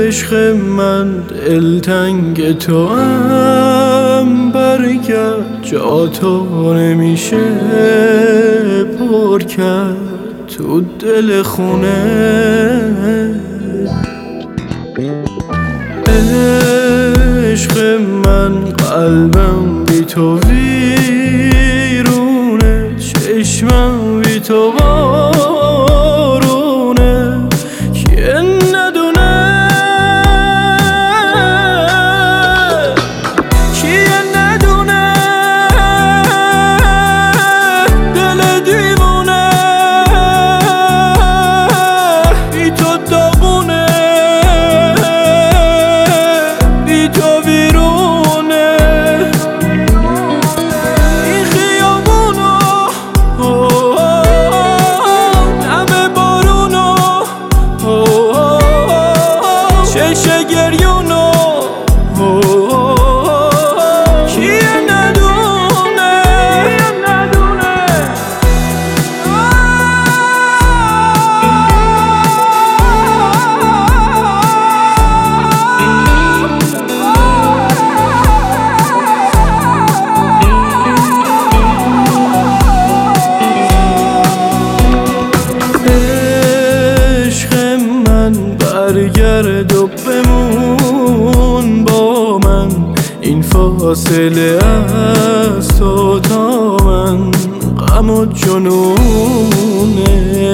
عشق من دلتنگ تو هم، برگرد جا تو نمیشه پر کرد تو دل خونه. عشق من قلبم بی تو ویرونه، چشمم بی تو بارونه، کیه ندونه کیه ندونه دل دیوونه بی تو داغونه، بی تو ویرونه. این خیابونو دم بارونو چشم گریونو کیه ندونه عشق من برگرد و بمون با من، این فاصله از تو تا من غم و جنونه.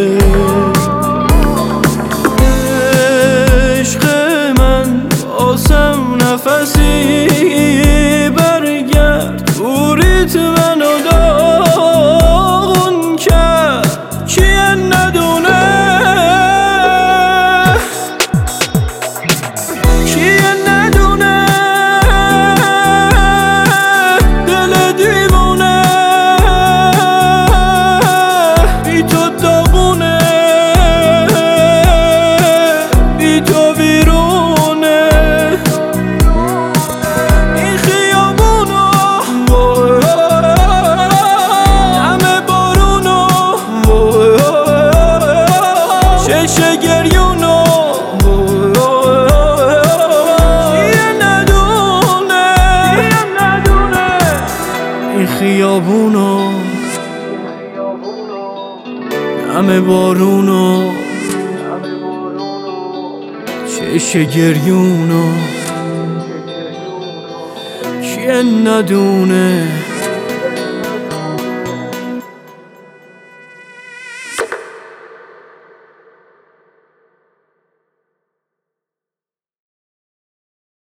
عشق من واسم نفسی برگرد، دوریت منو داغون کرد، کیه ندونه کیه ندونه دل دیوونه بی تو داغونه، بی تو ویرونه. این خیابونو همه بارونو چشم گریونو کیه ندونه این خیابونو همه بارونو چشم گریونو کیه ندونه.